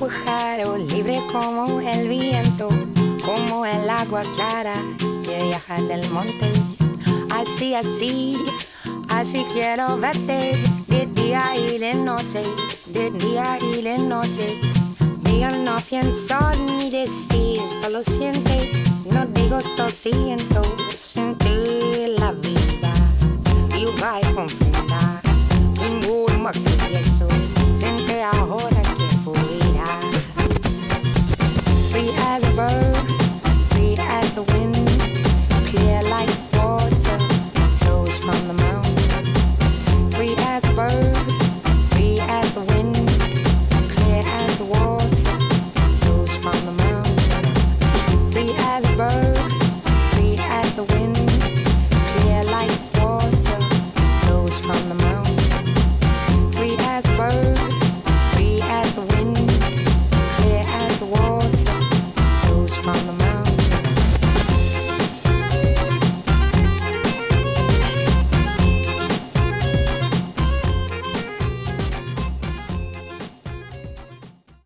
pájaro libre como el viento, como el agua clara que viaja del monte. Así, así, así quiero verte de día y de noche, de día y de noche. Yo no pienso ni decir, solo siente, no digo esto siento, sentir la vida y va a confiar en un